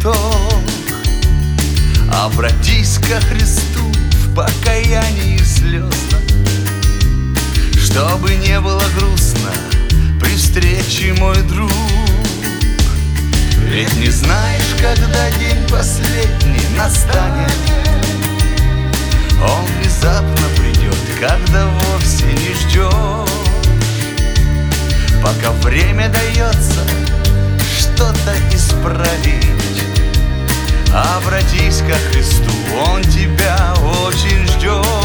итог. Обратись ко Христу в покаянии слезно, чтобы не было грустно при встрече, мой друг. Ведь не знаешь, когда день последний настанет. Он внезапно придет, когда вовсе не ждешь. Пока время дается что-то исправить, обратись ко Христу, Он тебя очень ждет.